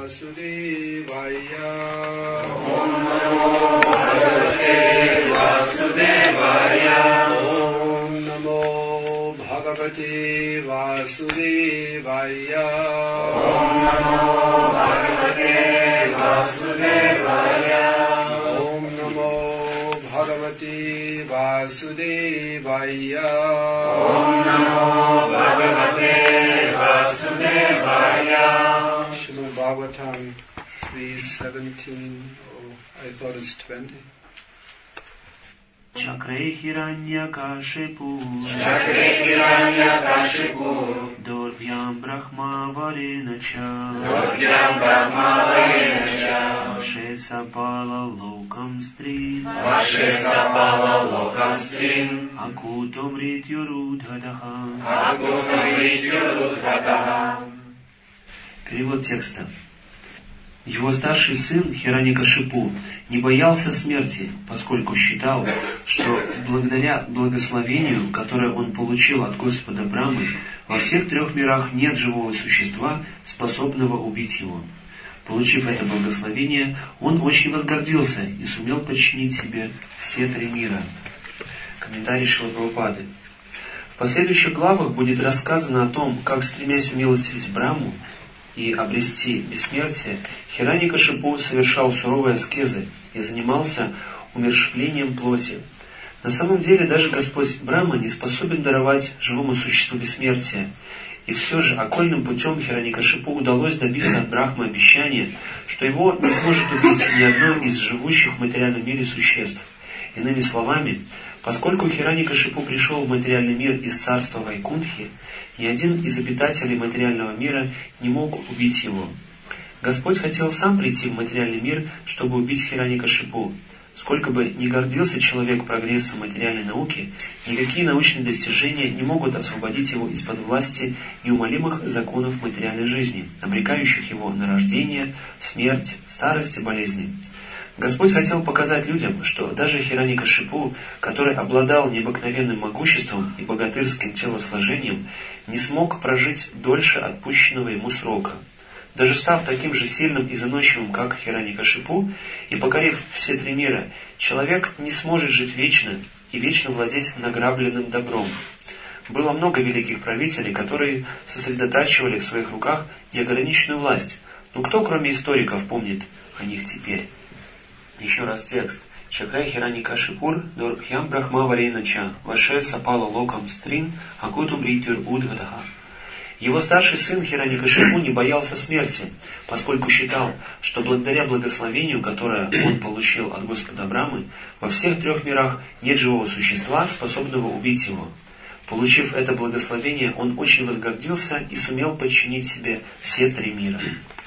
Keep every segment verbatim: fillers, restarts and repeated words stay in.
Vasudevaya. Om Namo Bhagavate Vasudevaya. Om Namo Bhagavate Vasudevaya. Om Namo Bhagavate Vasudevaya. Om Namo Bhagavate Vasudevaya. Om Namo Bhagavate Vasudevaya. Srimad Bhagavatam three seventeen. Oh, I thought it's twenty. Чакре Хираньякашипу, Чакре Хираньякашипу, Дорвьям Брахма Варинача, Дорвьям Брахма Варинача, Ваше Сапала Локам Стрин, Ваше Сапала Локам Стрин, Акутом Ритюрудхадаха. Акутом Ритюрудхадаха. Перевод текста. Его старший сын Хираньякашипу не боялся смерти, поскольку считал, что благодаря благословению, которое он получил от Господа Брамы, во всех трех мирах нет живого существа, способного убить его. Получив это благословение, он очень возгордился и сумел подчинить себе все три мира. Комментарий Шрилы Прабхупады. В последующих главах будет рассказано о том, как, стремясь умилостивить Браму и обрести бессмертие, Хираньякашипу совершал суровые аскезы и занимался умерщвлением плоти. На самом деле даже Господь Брахма не способен даровать живому существу бессмертие. И все же окольным путем Хираньякашипу удалось добиться от Брахмы обещания, что его не сможет убить ни одно из живущих в материальном мире существ. Иными словами, поскольку Хираньякашипу пришел в материальный мир из царства Вайкунтхи, ни один из обитателей материального мира не мог убить его. Господь хотел сам прийти в материальный мир, чтобы убить Хираньякашипу. Сколько бы ни гордился человек прогрессом материальной науки, никакие научные достижения не могут освободить его из-под власти неумолимых законов материальной жизни, обрекающих его на рождение, смерть, старость и болезни. Господь хотел показать людям, что даже Хираньякашипу, который обладал необыкновенным могуществом и богатырским телосложением, не смог прожить дольше отпущенного ему срока. Даже став таким же сильным и заносчивым, как Хираньякашипу, и покорив все три мира, человек не сможет жить вечно и вечно владеть награбленным добром. Было много великих правителей, которые сосредотачивали в своих руках неограниченную власть. Но кто, кроме историков, помнит о них теперь? Еще раз текст. Чакре Хираньякашипур Дорбхьям Брахма Варинача Ваше Сапала Локам Стрин Акутум Ритюр Удгадаха. Его старший сын Хираньякашипу не боялся смерти, поскольку считал, что благодаря благословению, которое он получил от Господа Брамы, во всех трех мирах нет живого существа, способного убить его. Получив это благословение, он очень возгордился и сумел подчинить себе все три мира.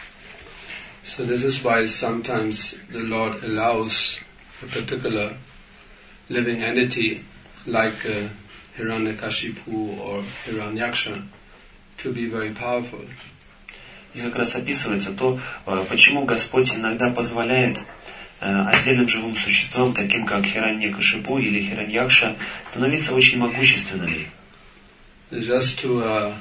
So this is why sometimes the Lord allows a particular living entity like uh, Hiranyakashipu or Hiranyaksha to be very powerful. Здесь как раз описывается то, почему Господь иногда позволяет отдельным живым существам, таким как Хираньякашипу или Хираньякша, становиться очень могущественными. Just to uh,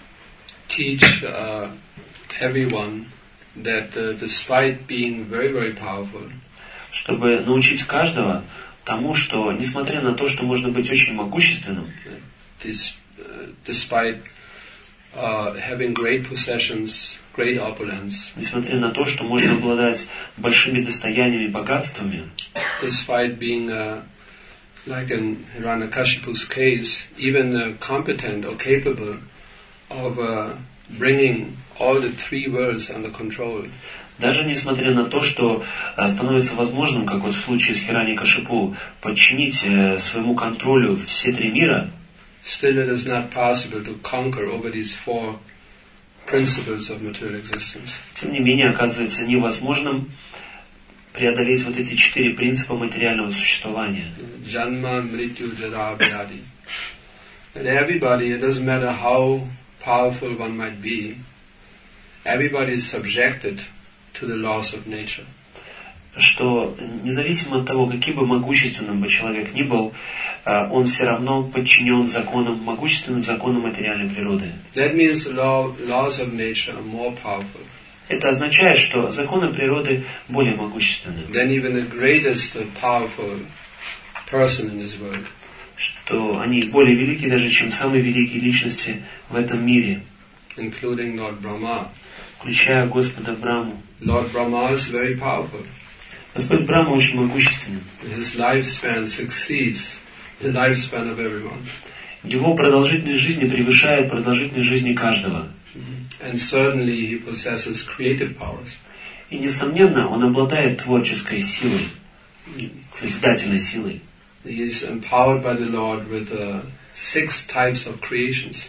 teach uh, everyone that uh, despite being very, very powerful, чтобы научить каждого тому, что, несмотря на то, что можно быть очень могущественным, this, uh, despite uh, having great possessions, great opulence, несмотря на то, что можно обладать большими достояниями и богатствами, despite being uh, like in Hiranyakashipu's case, even uh, competent or capable of uh, bringing all the three worlds under control. Даже несмотря на то, что становится возможным, как вот в случае с Хираньякашипу, подчинить своему контролю все три мира, still it is not possible to conquer over these four principles of material existence. Тем не менее, оказывается невозможным преодолеть вот эти четыре принципа материального существования. Janma, Mrityu, Jara, Vyadi. And everybody, it doesn't matter how powerful one might be, everybody is subjected to the laws of nature. Что независимо от того, каким бы могущественным бы человек ни был, он все равно подчинен законам, могущественным законам материальной природы. That means the law, laws of nature are more powerful. Это означает, что законы природы более могущественны. than even the greatest uh, powerful person in this world. Что они более велики даже, чем самые великие личности в этом мире, including Lord Brahma. включая Господа Браму. Lord Brahma is very powerful. Господь Брахма очень могущественен. His lifespan succeeds the lifespan of everyone. Его продолжительность жизни превышает продолжительность жизни каждого. And certainly he possesses creative powers. И, несомненно, он обладает творческой силой, созидательной силой. He is empowered by the Lord with uh, six types of creations.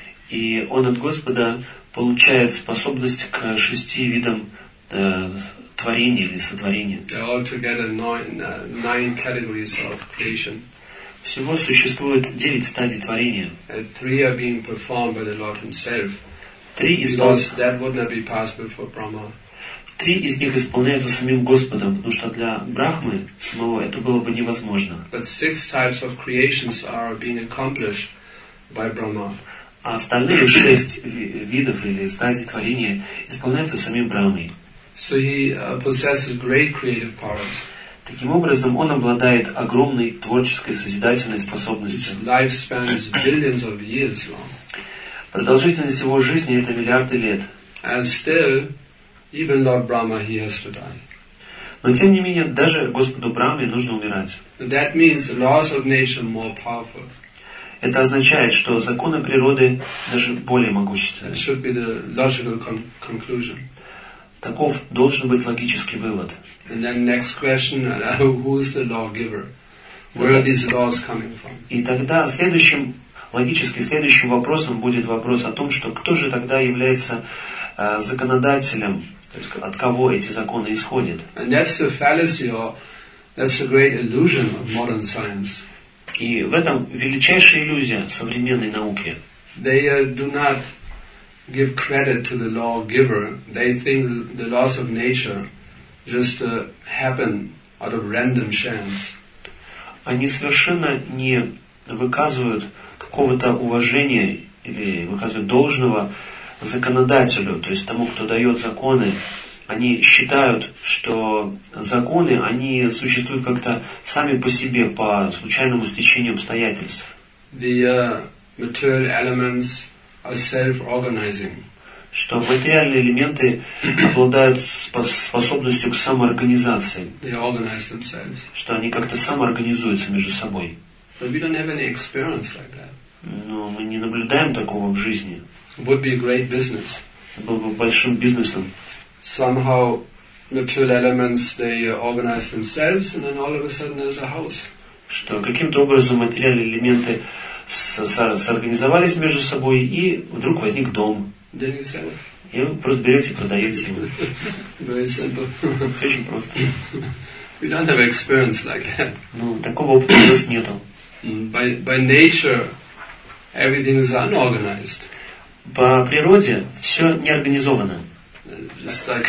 И он от Господа получает способность к шести видам э, творения или сотворения. There are altogether nine, uh, nine categories of creation. Всего существует девять стадий творения. And three are being performed by the Lord Himself. Три из, Because that would not be possible for Brahma. Три из них исполняются самим Господом, потому что для Брахмы самого это было бы невозможно. But six types of creations are being accomplished by Brahma. А остальные шесть видов или стадий творения исполняются самим Брахмой. So he uh, possesses great creative powers. Таким образом, он обладает огромной творческой созидательной His способностью. lifespan is billions of years long. Продолжительность его жизни это миллиарды лет. And still, even Lord Brahma, he has to die. Но тем не менее, даже Господу Брахме нужно умирать. And that means the laws of nature are more powerful. Это означает, что законы природы даже более могущественны. That should be the logical con- conclusion. Таков должен быть логический вывод. And then next question, uh, who is the lawgiver? Where are these laws coming from? И тогда следующим, логически следующим вопросом будет вопрос о том, что кто же тогда является э, законодателем, то есть от кого эти законы исходят. And that's the fallacy, or that's the great illusion of modern science. И в этом величайшая иллюзия современной науки. They uh, do not give credit to the lawgiver. They think the laws of nature just uh, happen out of random chance. Они совершенно не выказывают какого-то уважения или выказывают должного законодателю, то есть тому, кто дает законы. Они считают, что законы, они существуют как-то сами по себе, по случайному стечению обстоятельств. The uh, material elements are self-organizing. Что материальные элементы обладают способностью к самоорганизации. They organize themselves. Что они как-то самоорганизуются между собой. But we don't have any experience like that. Но мы не наблюдаем такого в жизни. It would be a great business. Это был бы большим бизнесом. Somehow material elements, they uh, organize themselves, and then all of a sudden there's a house. Что каким-то образом материальные элементы с- с- сорганизовались между собой, и вдруг возник дом. Then you sell it. И вы просто берете и продаете его. Very simple. Очень просто. We don't have experience like that. Ну, такого опыта у нас нету. By, by nature, everything is unorganized. По природе все неорганизовано. Just like,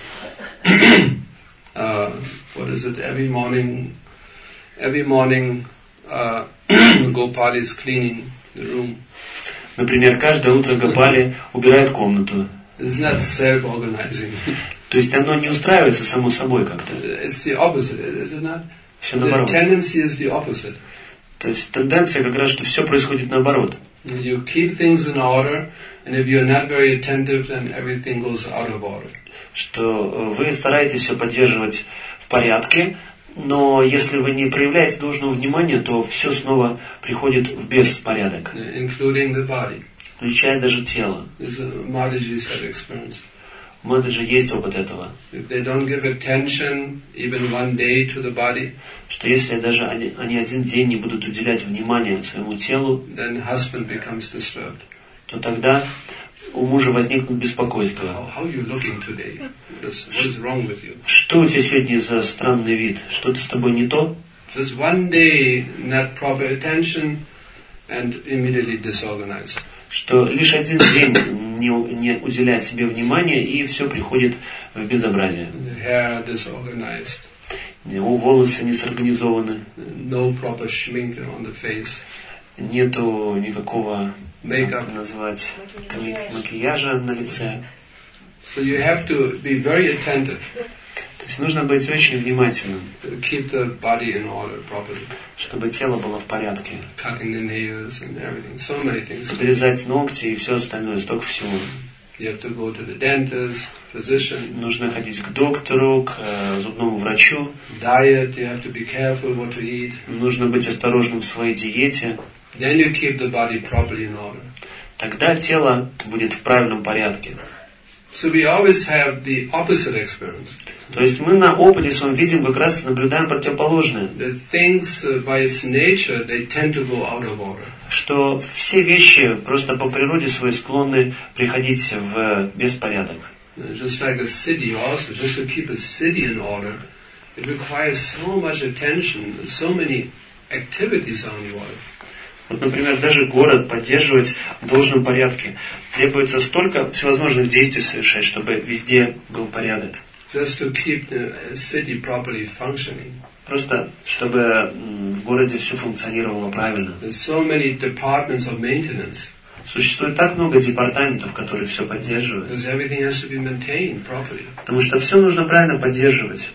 uh, what is it, every morning, every morning, uh, Gopal is cleaning the room. Например, каждое утро Гопали убирает комнату. It's not self-organizing. То есть оно не устраивается само собой как-то. It's the opposite, is it not? Все The наоборот. tendency is the opposite. То есть тенденция как раз, что все происходит наоборот. You keep things in order, and if you're not very attentive, then everything goes out of order. Что вы стараетесь все поддерживать в порядке, но если вы не проявляете должного внимания, то все снова приходит в беспорядок, Including the body. включая даже тело. This uh, Mataji's had experience. У Матаджи есть опыт этого. If they don't give attention, even one day, to the body, Что если даже они, они один день не будут уделять внимания своему телу, then husband becomes disturbed. то тогда у мужа возникнут беспокойства. How, how are you looking today? What is, what is wrong with you? Что у тебя сегодня за странный вид? Что-то с тобой не то? Just one day, not proper attention, and immediately disorganized. Что лишь один день не, не уделяет себе внимания, и все приходит в безобразие. The hair disorganized. Его волосы не сорганизованы, No proper schmink on the face. нету никакого, Makeup. как это назвать, макияжа на лице. So you have to be very attentive. То есть нужно быть очень внимательным, To keep the body in order properly. чтобы тело было в порядке. Cutting the nails and everything. So many things. Подрезать ногти и все остальное, столько всего. You have to go to the dentist, physician. Нужно ходить к доктору, к э, зубному врачу. Diet, you have to be careful what to eat. Нужно быть осторожным в своей диете. Then you keep the body properly in order. Тогда тело будет в правильном порядке. So we always have the opposite experience. То есть мы на опыте своем видим, как раз наблюдаем противоположное. The things uh, by its nature, they tend to go out of order. Что все вещи просто по природе своей склонны приходить в беспорядок. Uh, just like a city also, just to keep a city in order, it requires so much attention, so many activities on the order. Вот, например, даже город поддерживать в должном порядке. Требуется столько всевозможных действий совершать, чтобы везде был порядок. Just to keep the city properly functioning. Просто, чтобы в городе все функционировало правильно. There's so many departments of maintenance. Существует так много департаментов, которые все поддерживают. Because everything has to be maintained properly. Потому что все нужно правильно поддерживать.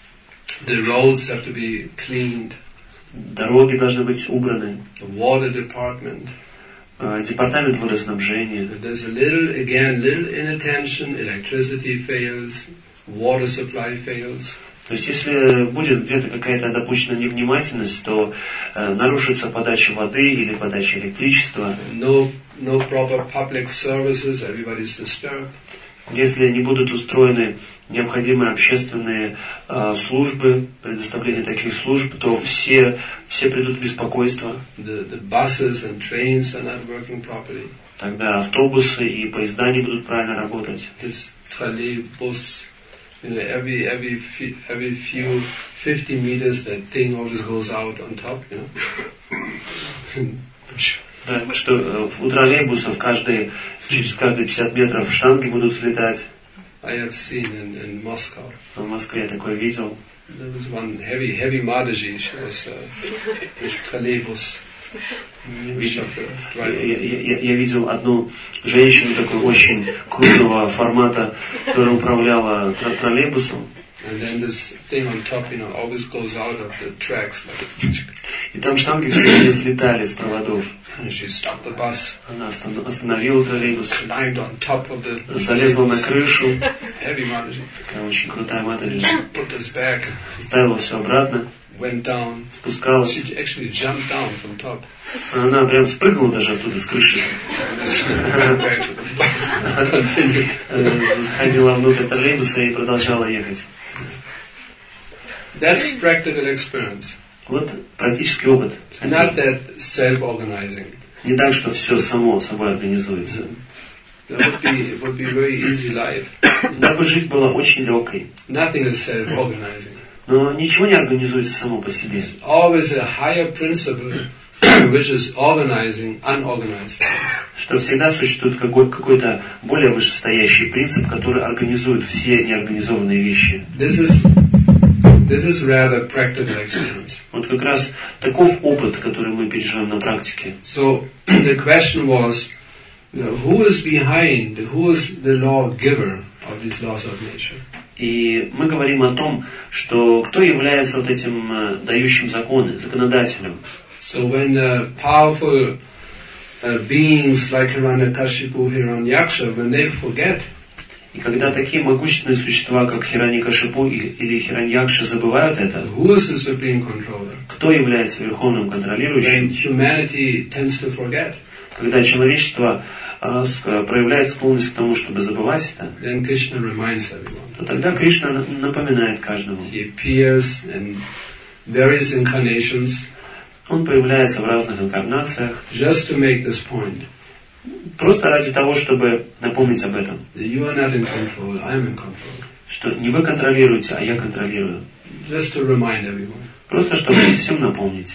The roads have to be cleaned. Дороги должны быть убраны. The water department. Департамент водоснабжения. If there's a little, again, little inattention, electricity fails, water supply fails. То есть, если будет где-то какая-то допущена невнимательность, то э, нарушится подача воды или подача электричества. No, no proper public services, everybody's disturbed. Если не будут устроены необходимые общественные э, службы, предоставление таких служб, то все, все придут в беспокойство. The, the buses and trains are not working properly. Тогда автобусы и поезда не будут правильно работать. This trolleybus, you know, every every few, every few fifty meters, that thing always goes out on top, you know. Да, что э, у троллейбусов каждые, через каждые пятьдесят метров штанги будут слетать. I have seen in, in Moscow. В Москве я такое видел. There was one heavy, heavy Mataji. She was uh, this trolleybus chauffeur, Я, driver. я- я- я видел одну женщину такой очень крупного формата, которая управляла тро- троллейбусом. And then this thing on top, you know, always goes out of the tracks. Like, И там штанги все время слетали с проводов. and she stopped the bus, Она остан- остановила троллейбус, climbed on top of the залезла на trolleybus, крышу. heavy Mataji, Такая очень крутая матери. put this back, Ставила все обратно, went down. спускалась. She actually jumped down from top. Она прям спрыгнула даже оттуда с крыши. And just went back to the bus. Continued. Э, Сходила внутрь троллейбуса и продолжала ехать. That's practical experience. Вот практический опыт. Not that self-organizing. Не так, что все само собой организуется. That would be, would be very easy life. Дабы жизнь была очень легкой. Nothing is self-organizing. Но ничего не организуется само по себе. Always a higher principle which is organizing unorganized things. Что всегда существует какой- какой-то более вышестоящий принцип, который организует все неорганизованные вещи. This is this is rather practical experience. Вот как раз таков опыт, который мы переживаем на практике. So the question was, you know, who is behind, who is the lawgiver of these laws of nature? И мы говорим о том, что кто является вот этим э, дающим законы, законодателем. So when uh, powerful uh, beings like Hiranyakashipu, Hiranyaksha, when they forget, И когда такие могущественные существа, как Хираньякашипу или Хираньякша, забывают это, who is the supreme controller? кто является верховным When контролирующим, humanity tends to forget, когда человечество э, с- проявляет склонность к тому, чтобы забывать это, then Krishna reminds everyone. то тогда Кришна на- напоминает каждому. He appears in various incarnations Он появляется в разных инкарнациях, just to make this point. просто ради того, чтобы напомнить об этом. That you are not in control, I am in control. Что не вы контролируете, а я контролирую. Just to remind everyone. Просто чтобы всем напомнить.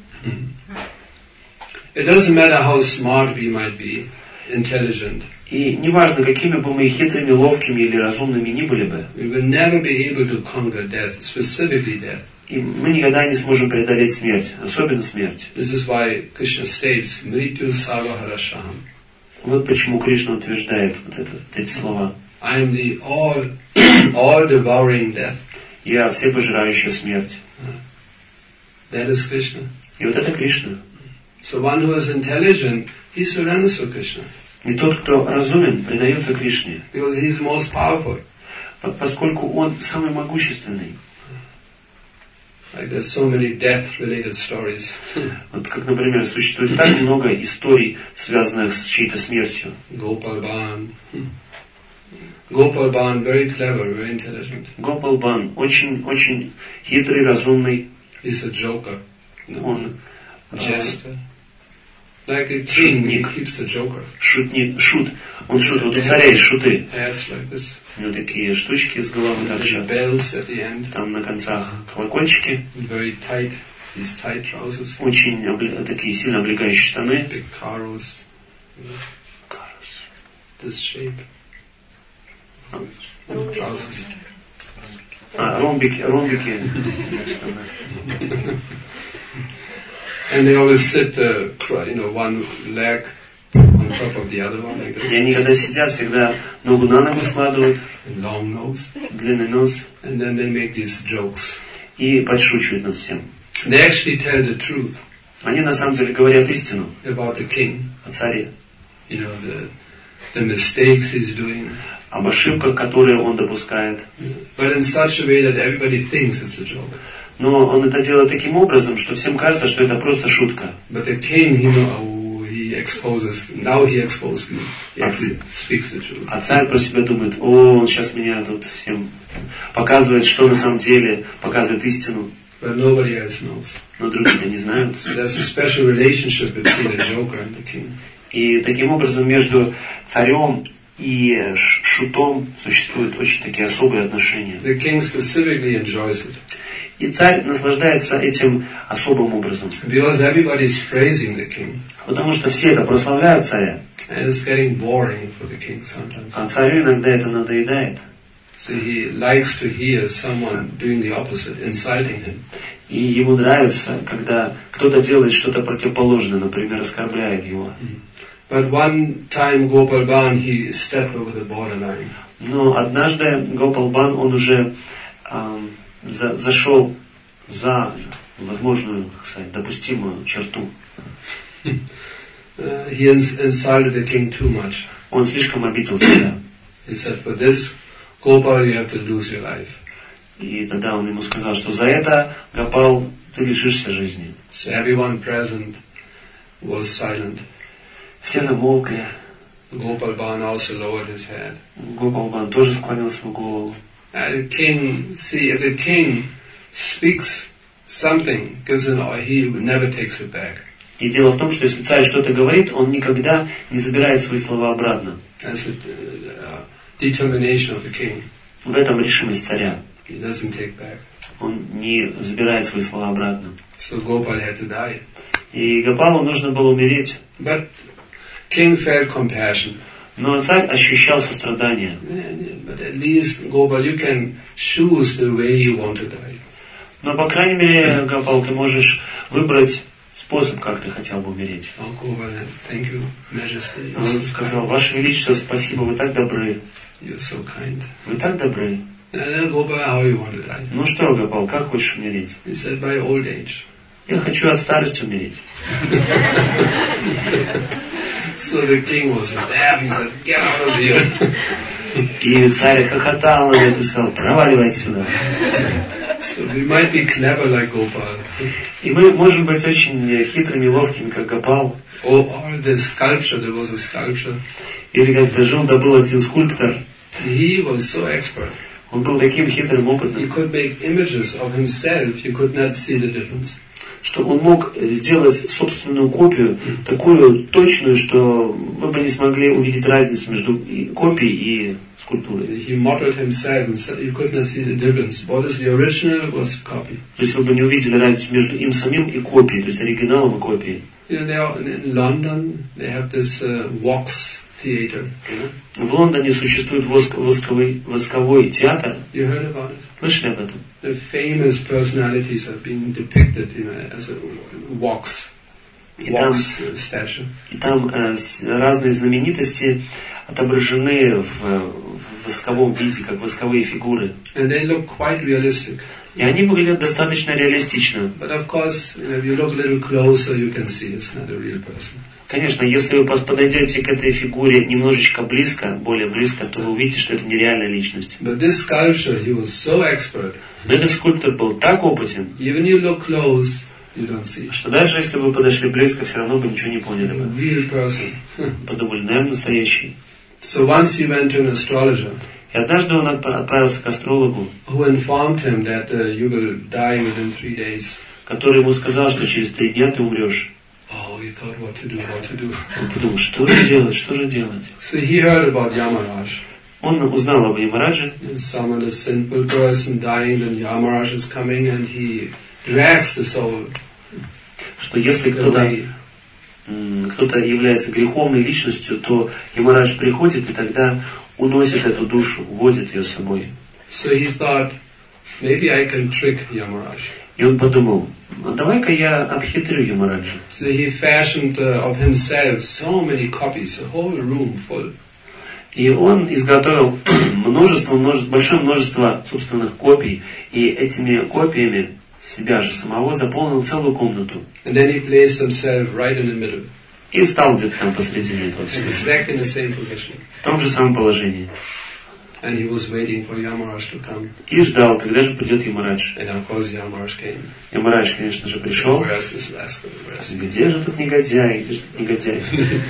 It doesn't matter how smart we might be, intelligent. И неважно, какими бы мы хитрыми, ловкими или разумными ни были бы, We will never be able to conquer death, specifically death. и мы никогда не сможем преодолеть смерть, особенно смерть. This is why Krishna states, Mrityu Sarvaharashaham. Вот почему Кришна утверждает вот это, вот эти слова. I am the all, all devouring death. Я всепожирающая смерть. That is Krishna. И вот это Кришна. So one who is intelligent, he surrenders to Krishna. И тот, кто разумен, предается Кришне. Because he is most powerful. Поскольку он самый могущественный. Like there's so many death-related stories. Вот как, например, существует так много историй, связанных с чьей-то смертью. Gopal Ban. Gopal Ban, very clever, very intelligent. Гопал Бан очень, очень хитрый, разумный. He's a joker. No, Он jester. Like a king, he шутник. keeps a joker. Шутник, шут. Он шут. Вот у царя есть шуты. Hairs like this. У него такие штучки с головы Little торчат. bells at the end. Там на концах колокольчики. Very tight. These tight trousers. Очень обле- такие сильно облегающие штаны. Big caros. This shape. Trousers. А, ромбики, ромбики. And they always sit, uh, cr- you know, one leg on top of the other one like И this. они когда сидят, всегда ногу на ногу складывают, And long nose. длинный нос, And then they make these jokes. и подшучивают над всем. They actually tell the truth Они на самом деле говорят истину about the king. о царе, You know, the, the mistakes he's doing. об ошибках, которые он допускает. But in such a way that everybody thinks it's a joke. Но он это делает таким образом, что всем кажется, что это просто шутка. But the king, you know, oh, he exposes, now he exposed me. He actually speaks the truth. А царь про себя думает: о, он сейчас меня тут всем показывает, что на самом деле, показывает истину. But nobody else knows. Но другие-то не знают. So there's a special relationship between the joker and the king. И таким образом между царем и ш- шутом существуют очень такие особые отношения. The king specifically enjoys it. И царь наслаждается этим особым образом. Because everybody's praising the king. Потому что все это прославляют царя. And it's getting boring for the king sometimes. А царю иногда это надоедает. So he likes to hear someone doing the opposite, insulting him. И ему нравится, когда кто-то делает что-то противоположное, например, оскорбляет его. But one time Gopal Ban, he stepped over the borderline. Но однажды Гопал Бан, он уже эм, за, зашел за возможную, как сказать, допустимую черту. Uh, he ins- insulted the king too much. Он слишком обидел царя. He said, for this, Gopal, you have to lose your life. И тогда он ему сказал, что за это, Гопал, ты лишишься жизни. So everyone present was silent. Все замолкли. Gopal Ban also lowered his head. Гопал Бан тоже склонил свою голову. And the king, see, if the king speaks something, gives an order, he never takes it back. И дело в том, что если царь что-то говорит, он никогда не забирает свои слова обратно. That's the uh, determination of the king. В этом решимость царя. He doesn't take back. Он не забирает свои слова обратно. So Gopal had to die. И Гопалу нужно было умереть. But king felt compassion. Но царь ощущал сострадание. But at least, Gopal, you can choose the way you want to die. Но, по крайней мере, Гопал, ты можешь выбрать способ, как ты хотел бы умереть. Oh, Gopal, thank you, Majesty. Он сказал: Ваше Величество, спасибо, вы так добры. You're so kind. Вы так добры. And then Gopal, how you want to die? Ну что, Гопал, как хочешь умереть? He said, by old age. Я хочу от старости умереть. So the king was laughing. He said, get out of here. И царь хохотал над этим, сказал: проваливай отсюда. So we might be clever like Gopal. И мы можем быть очень хитрыми, ловкими, как Гопал. Oh, or the sculpture, there was a sculpture. Или как-то жил, да был один скульптор. He was so expert. Он был таким хитрым, He опытным, could make images of himself. You could not see the difference. что он мог сделать собственную копию, такую точную, что мы бы не смогли увидеть разницу между и копией и скульптурой. He modeled himself, and so you could not see the difference. What is the original was copy. То есть вы бы не увидели разницу между им самим и копией, то есть оригиналом и копией. You know, they are, in London, they have this uh, wax theater. You know? В Лондоне существует воск, восковый, восковой театр. You heard about it? Слышали об этом? The famous personalities have been depicted, you know, as a wax, И там, wax uh, statue. и там э, с- разные знаменитости отображены в, в восковом виде, как восковые фигуры. And they look quite realistic. И они выглядят достаточно реалистично. But of course, you know, if you look a little closer, you can see it's not a real person. Конечно, если вы подойдете к этой фигуре немножечко близко, более близко, то вы увидите, что это нереальная личность. But this sculpture, he was so expert. Но этот скульптор был так опытен, Even you look close, you don't see. что даже если бы вы подошли близко, все равно бы ничего не поняли бы. Real person. Подумали, наверное, настоящий. So once he went to an astrologer, И однажды он отправился к астрологу, who informed him that uh, you will die within three days. который ему сказал, что через три дня ты умрешь. Oh, he thought, what to do, what to do. Он подумал, что же делать, что же делать? So he heard about Yamaraj. Он узнал об Ямарадже. Someone, a simple person dying, then Yamaraj is coming and he drags the soul Что если кто-то, away. кто-то является греховной личностью, то Ямарадж приходит и тогда уносит эту душу, уводит ее с собой. So he thought, maybe I can trick Yamaraj. И он подумал, а давай-ка я обхитрю Ямараджа. So he fashioned uh, of himself so many copies, a whole room full. И он изготовил множество, множество, большое множество собственных копий, и этими копиями себя же самого заполнил целую комнату. And then he placed himself right in the middle, И стал где-то там посредине этого всего, exactly in the same position. в том же самом положении. And he was waiting for Yamaraj to come. И ждал, когда же придет Ямарадж. And of course Yamaraj came. Ямарадж, конечно же, пришел. Where's this rascal? Where's he? Где же этот негодяй? Где же этот негодяй?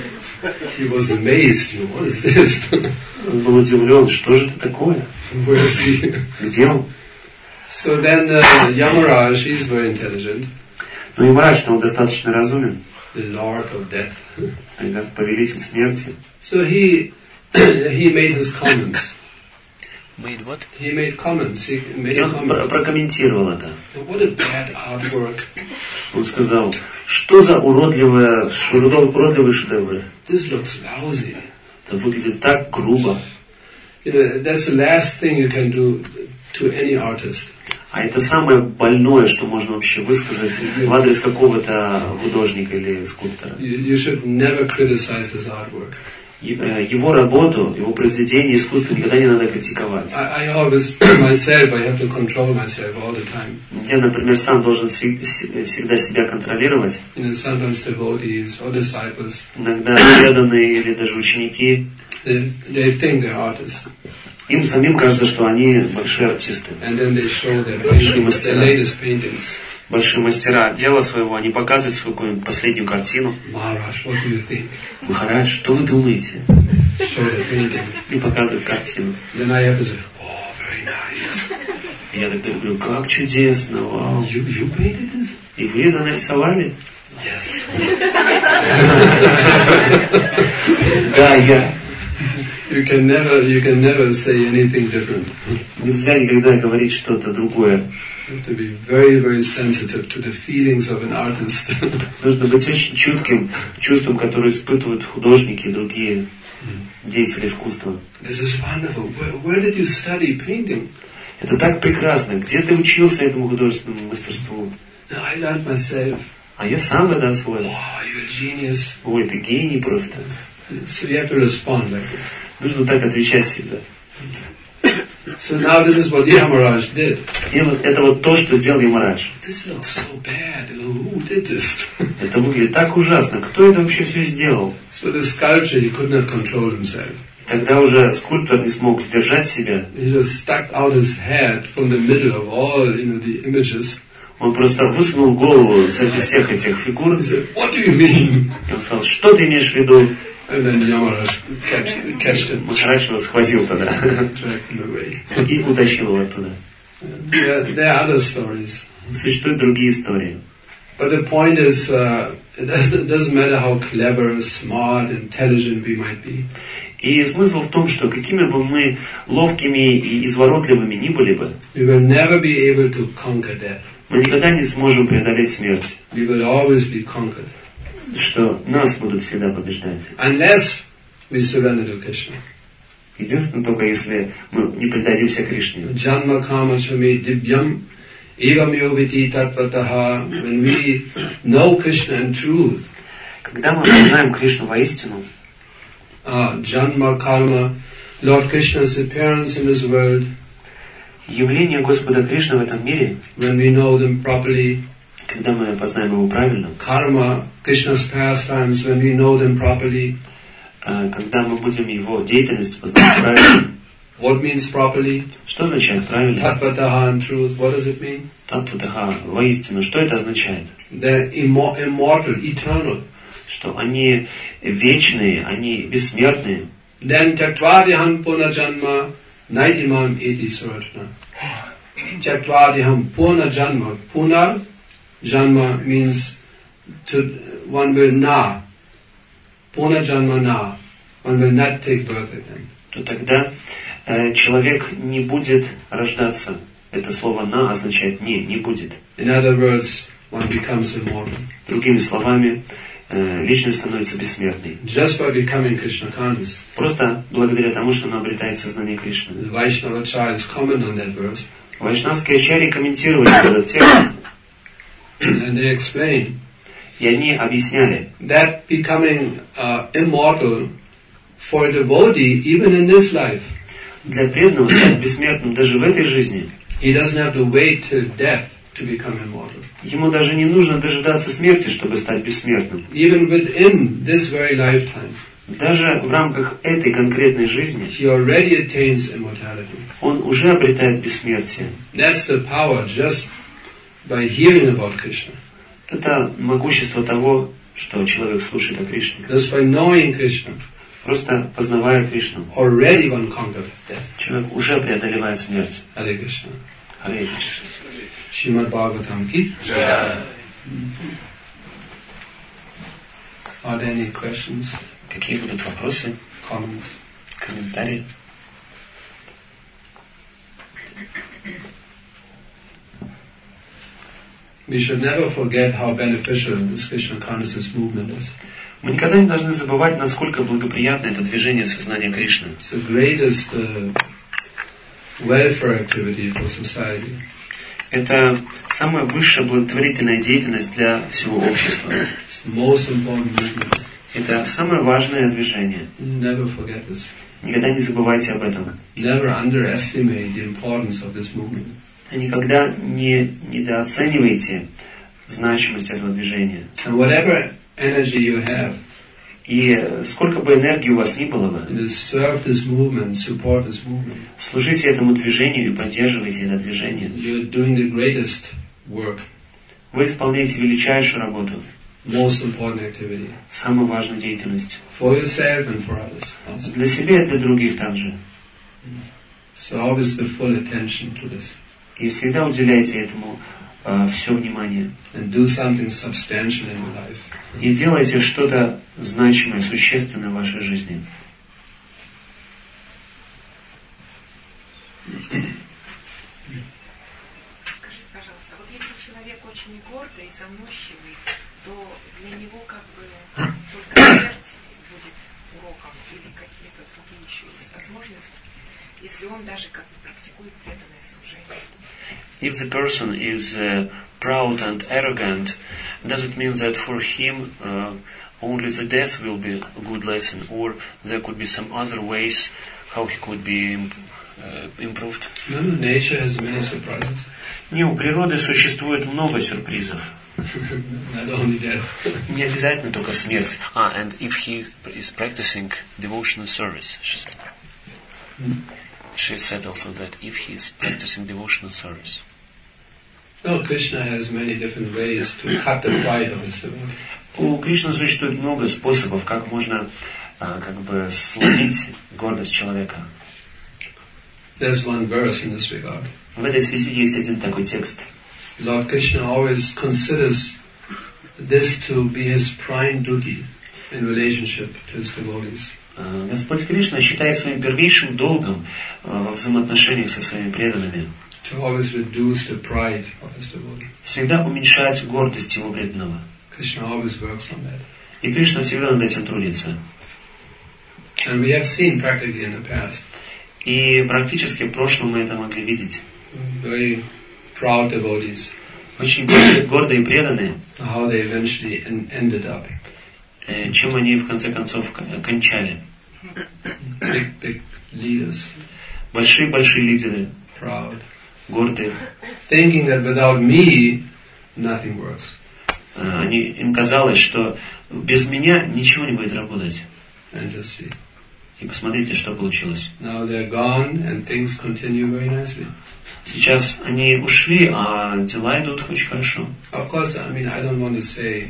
He was amazed. You know, what is this? Он был удивлен, что же это такое? Where is he? Где он? So then uh, Yamaraj, he's very intelligent, Ну, Ямарадж, он достаточно разумен. the Lord of Death. Тогда повелитель смерти. So he he made his comments. Made what? He made comments. He made И a он comment. про- прокомментировал это. What a bad artwork. Он сказал, что за уродливое, шурдов- уродливые шедевры. This looks lousy. Это выглядит так грубо. You know, that's the last thing you can do to any artist. А это самое больное, что можно вообще высказать в адрес какого-то художника или скульптора. You, you should never criticize his artwork. И, э, Его работу, его произведение, искусство никогда не надо критиковать. I, I always, myself, I have to control myself all the time. Я, например, сам должен всег- всегда себя контролировать. You know, sometimes devotees or disciples, Иногда преданные или даже ученики, they, they think they're artists. им самим кажется, что они большие артисты, And then they show their, Большие paintings, their мастера. latest paintings. большие мастера дела своего, они показывают свою какую-нибудь последнюю картину. Maharaj, what do you think? Махарадж, что вы думаете? Show the painting. И показывают картину. Then I have to say, oh, very nice. И я тогда говорю, как чудесно, вау. You, you painted this? И вы это нарисовали? Yes. Да, я. You can never, you can never say anything different. Нельзя никогда говорить что-то другое. You have to be very, very sensitive to the feelings of an artist. Нужно быть очень чутким к чувствам, которые испытывают художники и другие деятели искусства. This is wonderful. Where, where did you study painting? Это так прекрасно. Где ты учился этому художественному мастерству? No, I learned myself. А я сам это освоил. Wow, you're a genius. Ой, ты гений просто. So you have to respond like this. Нужно так отвечать всегда. So now this is what Yamaraj did. И вот это вот то, что сделал Ямарадж. This looks so bad. Who did this? Это выглядит так ужасно. Кто это вообще все сделал? So the sculpture, he could not control himself. Тогда уже скульптор не смог сдержать себя. He just stuck out his head from the middle of all, you know, the images. Он просто высунул голову среди всех этих фигур. He said, "What do you mean?" И он сказал, что ты имеешь в виду? And then Yamaraj catch, catched him, Махарадж его схватил тогда dragged him away. и утащил его оттуда. There, there are other stories, Существуют другие истории. but the point is, uh, it doesn't, it doesn't matter how clever, smart, intelligent we might be. И смысл в том, что какими бы мы ловкими и изворотливыми ни были бы, We will never be able to conquer death. мы никогда не сможем преодолеть смерть, We will always be conquered что нас будут всегда побеждать. unless we surrender to Krishna. Единственное только, если мы не предадимся Кришне. Janma kama chame divyam evam yoviti tatpataha. When we know Krishna in truth, Когда мы познаем Кришну воистину, uh, janma karma Lord Krishna's appearance in this world, явление Господа Кришны в этом мире, when we know them properly, когда мы познаем его правильно, karma, Krishna's pastimes, when we know them properly, когда мы будем его деятельность познавать правильно. What means properly? Что означает правильно? Tattvataha and truth. What does it mean? Татватаха, воистину, что это означает? They're immo- immortal, eternal. Что они вечные, они бессмертные. Then Tyaktvadyaham Punajanma Naitimam Eti Suratna. Tyaktvadyaham Punajanma. Punar Janma means to one will na. Punajanma na. One will not take birth again. То тогда э, человек не будет рождаться. Это слово «на» означает «не», не будет. In other words, one becomes immortal. Другими словами, э, личность становится бессмертной. Just by becoming Krishna conscious. Просто благодаря тому, что он обретает сознание Кришны. The Vaishnava acharyas comment on that verse. Вайшнавские ачарьи комментировали этот текст. And they explain. И они объясняли. That becoming uh, immortal for a devotee, even in this life. Для преданного стать бессмертным даже в этой жизни. He doesn't have to wait till death to become immortal. Ему даже не нужно дожидаться смерти, чтобы стать бессмертным. Even within this very lifetime, даже в рамках этой конкретной жизни he already attains immortality. Он уже обретает бессмертие. That's the power just by hearing about Krishna. Это могущество того, что человек слушает о Кришне. Just by knowing Krishna, просто познавая Кришну, already one conquered death. Человек уже преодолевает смерть. Hare Krishna. Hare Krishna. Shrimad Bhagavatam ki. Are there any questions? Какие будут вопросы? Comments? Комментарии? We should never forget how beneficial this Krishna consciousness movement is. Мы никогда не должны забывать, насколько благоприятно это движение сознания Кришны. It's the greatest uh, welfare activity for society. Это самая высшая благотворительная деятельность для всего общества. It's the most important movement. Это самое важное движение. Never forget this. Никогда не забывайте об этом. Never underestimate the importance of this movement. Никогда не недооценивайте значимость этого движения. And whatever energy you have, и сколько бы энергии у вас ни было бы, serve this movement, support this movement. Служите этому движению и поддерживайте это движение. You're doing the greatest work. Вы исполняете величайшую работу. Most important activity. Самую важную деятельность. For yourself and for others. Also. Для себя и для других также. So always give full attention to this. И всегда уделяйте этому uh, все внимание. And do something substantial in your life. И делайте что-то значимое, существенное в вашей жизни. Скажите, пожалуйста, вот если человек очень гордый и заносчивый, то для него как бы только смерть будет уроком или какие-то другие еще есть возможности, если он даже как бы практикует преданное служение. If the person is uh, proud and arrogant, does it mean that for him uh, only the death will be a good lesson, or there could be some other ways how he could be uh, improved? No, no, nature has many surprises. Не, у природы существует много сюрпризов. Not only death. Не обязательно только смерть. Ah, and if he is practicing devotional service, she said. She said also that if he is practicing devotional service. No, Krishna has many different ways to cut the pride of his devotee. У Кришны существует много способов, как можно а, как бы сломить гордость человека. There's one verse in this regard. В этой связи есть один такой текст. Lord Krishna always considers this to be his prime duty in relationship to his devotees. Господь Кришна считает своим первейшим долгом во взаимоотношениях со своими преданными to always reduce the pride of his devotee. Всегда уменьшать гордость его преданного. Krishna always works on that. И Кришна всегда над этим трудится. And we have seen practically in the past. И практически в прошлом мы это могли видеть. Very proud devotees. Очень гордые и преданные. How they eventually ended up. Чем они в конце концов кончали. Big, big leaders, большие-большие лидеры, proud, гордые. thinking that without me, nothing works. Они, им казалось, что без меня ничего не будет работать. And just see. И посмотрите, что получилось. Now they're gone and things continue very nicely. Сейчас они ушли, а дела идут очень хорошо. Of course, I mean, I don't want to say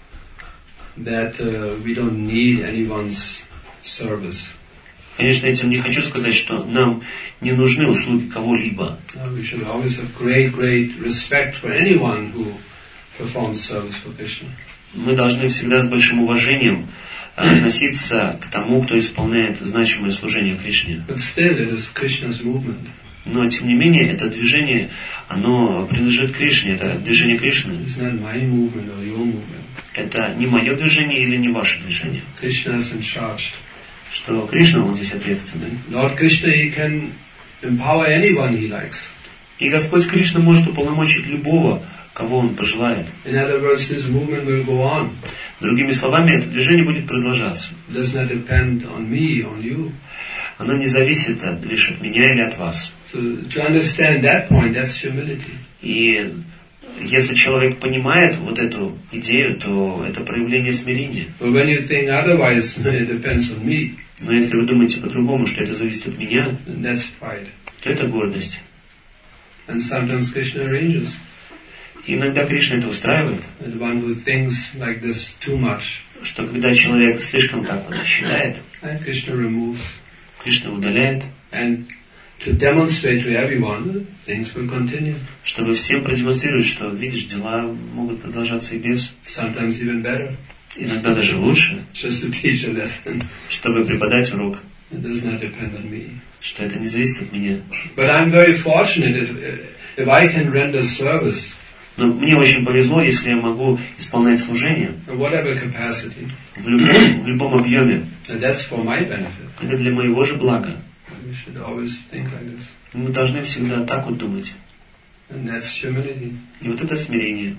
that uh, we don't need anyone's service. Конечно, этим не хочу сказать, что нам не нужны услуги кого-либо. Uh, we should always have great, great respect for anyone who performs service for Krishna. Мы должны всегда с большим уважением относиться к тому, кто исполняет значимое служение Кришне. But still, it is Krishna's movement. Но, тем не менее, это движение, оно принадлежит Кришне, это движение Кришны. It's not my movement or your movement. Это не мое движение или не ваше движение. Krishna is in charge. Что Кришна, он здесь ответственный. Lord Krishna, He can empower anyone He likes. И Господь Кришна может уполномочить любого, кого Он пожелает. In other words, this movement will go on. Другими словами, это движение будет продолжаться. It does not depend on me, on you. Оно не зависит от, лишь от меня или от вас. So to understand that point, that's humility. И если человек понимает вот эту идею, то это проявление смирения. But when you think otherwise, it depends on me, Но если вы думаете по-другому, что это зависит от меня, then that's pride. то это гордость. And sometimes Krishna arranges. И иногда Кришна это устраивает, And one who thinks like this too much, что когда человек слишком так вот считает, and Krishna removes. Кришна удаляет, And to demonstrate to everyone, things will continue. чтобы всем продемонстрировать, что, видишь, дела могут продолжаться и без, Sometimes even better, иногда даже лучше, just to teach a lesson. чтобы преподать урок, It does not depend on me. что это не зависит от меня. But I'm very fortunate that uh, if I can render service, Но мне очень повезло, если я могу исполнять служение in whatever capacity, в любом, в любом объеме. and that's for my benefit. Это для моего же блага. We should always think like this. Мы должны всегда так вот думать. And that's humility. И вот это смирение.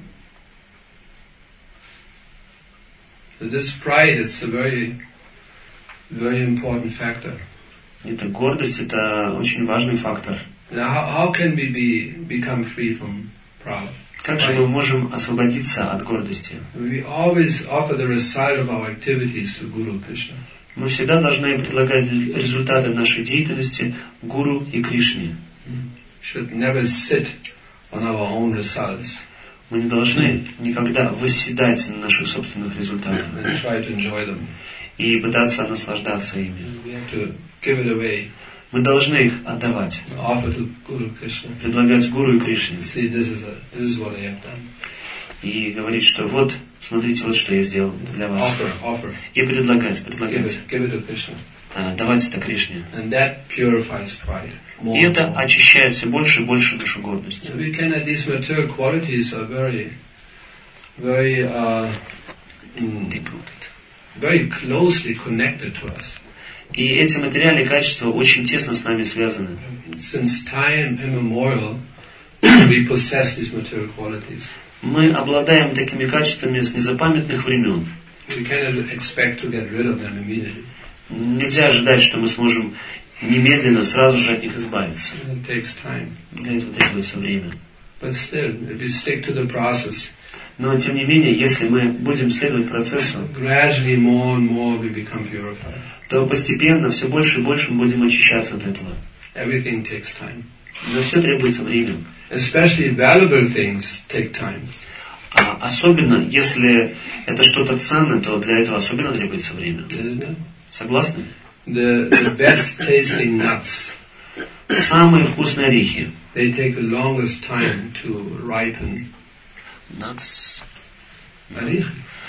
So this pride, it's a very, very important factor. Это гордость, это очень важный фактор. Now, how, how can we be become free from pride? Как же мы можем освободиться от гордости? We always offer the result of our activities to Guru Krishna. Мы всегда должны предлагать результаты нашей деятельности Гуру и Кришне. Should never sit on our own results Мы не должны никогда восседать на наших собственных результатах and try to enjoy them. и пытаться наслаждаться ими. We have to give it away, Мы должны их отдавать, offer to Guru Krishna. предлагать Гуру и Кришне. See, this is a, this is what I have done. И говорить, что вот, смотрите, вот что я сделал для вас. Offer, offer. И предлагать, Give предлагать. it, give it to Krishna. А, давать это Кришне. And that purifies pride. More И это and more. очищает все больше и больше нашу гордость. We cannot, these material qualities are very, very, uh, mm, very closely connected to us. И эти материальные качества очень тесно с нами связаны. Since time immemorial, we possess these material qualities. Мы обладаем такими качествами с незапамятных времен. We cannot expect to get rid of them immediately. Нельзя ожидать, что мы сможем немедленно, сразу же от них избавиться. It takes time. Для этого требуется время. But still, if we stick to the process, Но, тем не менее, если мы будем следовать процессу, gradually more and more we become purified. то постепенно все больше и больше мы будем очищаться от этого. Everything takes time. Но все требуется время. Especially valuable things take time. А особенно, если это что-то ценное, то для этого особенно требуется время. Isn't it? Согласны? The, the best tasting nuts, Самые вкусные орехи. they take the longest time to ripen. Nuts. Орехи?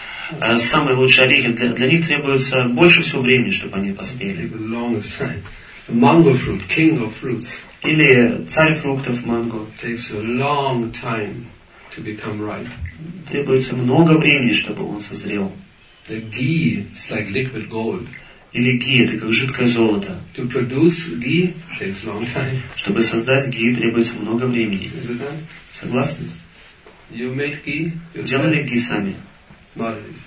А самые лучшие орехи, для, для них требуется больше всего времени, чтобы они They поспели. take the longest time. The mango fruit, king of fruits, Или царь фруктов, манго. takes a long time to become ripe. Требуется много времени, чтобы он созрел. The ghee is like liquid gold. Или ги, это как жидкое золото. To produce ghee takes a long time. Чтобы soздать ги, требуется много времени. Is it that? Согласны? You make ghee yourself? Делали ги сами? Not really.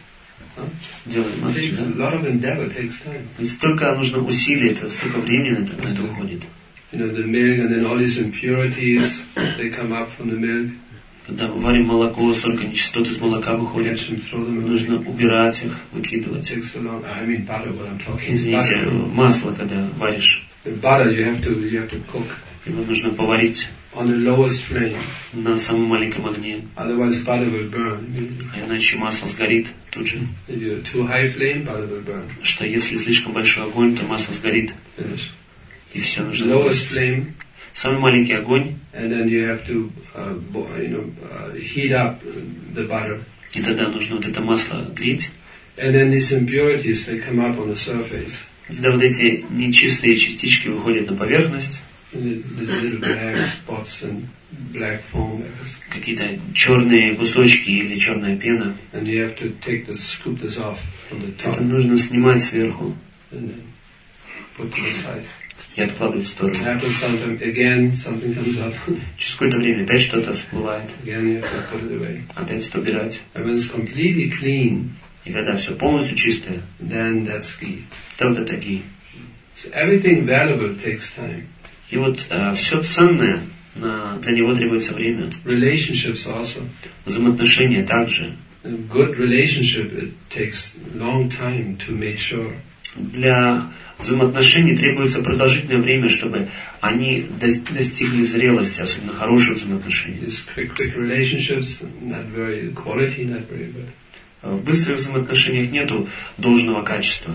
делаем It масочку, takes a да? lot of endeavor, takes time. И столько нужно усилий, это столько времени на это, на это уходит. You know, the milk and then all these impurities, they come up from the milk. Когда варим молоко, столько нечистот из молока Catch выходит. them, throw them Нужно away. убирать их, It выкидывать. takes so long. I mean butter, what I'm talking Извините, about. масло, когда варишь, The butter you have to you have to cook его нужно поварить on the lowest flame. на самом маленьком огне, Otherwise butter will burn. а иначе масло сгорит тут же. If you're too high flame, butter will burn. Что если слишком большой огонь, то масло сгорит, Finish. и все нужно Lowest выбросить. flame, Самый маленький огонь, and then you have to uh, bo- you know uh, heat up the butter. и тогда нужно вот это масло греть. And then these impurities, they come up on the surface. Тогда вот эти нечистые частички выходят на поверхность, And there's little black spots and black foam. какие-то черные кусочки или черная пена. And you have to take this, scoop this off from the top Это нужно снимать сверху and then put to the side. и откладывать в сторону. After some time, again, something comes up. Через какое-то время опять что-то всплывает, Again, you have to put it away. опять это убирать. And when it's completely clean, И когда все полностью чистое, then that's ghee. то вот это ги. So everything valuable takes time. И вот э, все ценное, на, для него требуется время. Relationships also. Взаимоотношения также. A good relationship, it takes long time to make sure. Для взаимоотношений требуется продолжительное время, чтобы они до- достигли зрелости, особенно хороших взаимоотношений. These quick, quick relationships, not very quality, not very good. В быстрых взаимоотношениях нету должного качества.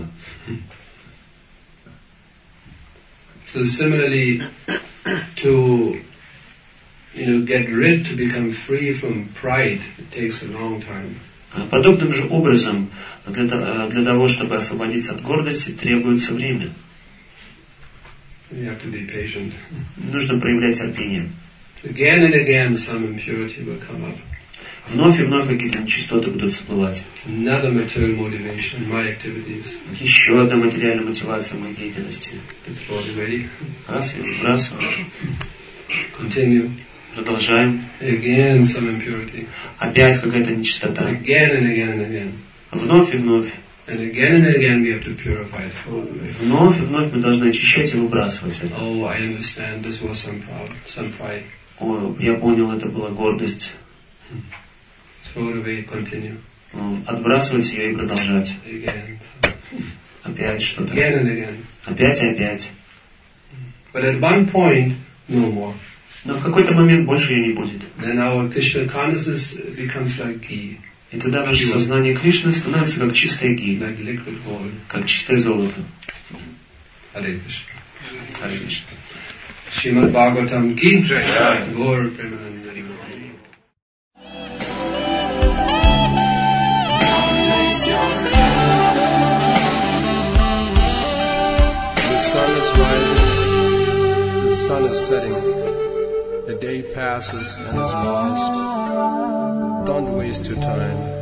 So similarly, to you know get rid, to become free from pride, it takes a long time. Подобным же образом, для, то- для того, чтобы освободиться от гордости, требуется время. You have to be patient. Нужно проявлять терпение. Again and again, some impurity will come up. Вновь и вновь какие-то нечистоты будут всплывать. Another material motivation, my activities. Еще одна материальная мотивация моей деятельности. It's already. Раз и выбрасываем. Continue. Продолжаем. Again, some impurity. Опять какая-то нечистота. Again and again and again. Вновь и вновь. And again and again we have to purify it. Throw it away. Вновь и вновь мы должны очищать и выбрасывать это. Oh, I understand. This was some proud, some pride. О, я понял, это была гордость. Throw it away. Continue. О, Отбрасывать ее и продолжать. Again. Опять что-то. Again and again. Опять и опять. But at one point, no more. Но в какой-то момент больше ее не будет. Then our Krishna consciousness becomes like ghee, И тогда наше сознание Кришны становится как чистая ги, like liquid gold. как чистое золото. Hare Krishna. Харе Кришна. Srimad Bhagavatam ki jai. Gaur Premananda Hari. The sun is rising, the sun is setting, the day passes and is lost. Don't waste your time.